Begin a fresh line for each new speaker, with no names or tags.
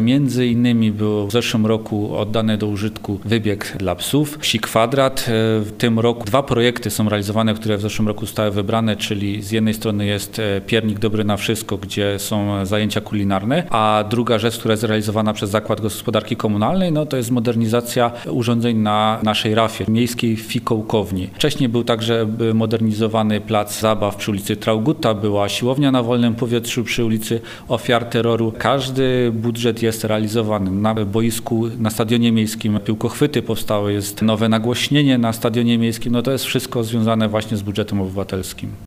Między innymi był w zeszłym roku oddany do użytku wybieg dla psów, Psi Kwadrat. W tym roku 2 projekty są realizowane, które w zeszłym roku zostały wybrane, czyli z jednej strony jest Piernik Dobry na Wszystko, gdzie są zajęcia kulinarne, a druga rzecz, która jest realizowana przez Zakład Gospodarki Komunalnej, to jest modernizacja urządzeń na naszej rafie miejskiej fikołkowni. Wcześniej był także modernizowany plac zabaw przy ulicy Traugutta, była siłownia na wolnym powietrzu przy ulicy Ofiar Terroru. Każdy budżet jest realizowany. Na boisku, na stadionie miejskim piłkochwyty powstały, jest nowe nagłośnienie na stadionie miejskim. To jest wszystko związane właśnie z budżetem obywatelskim.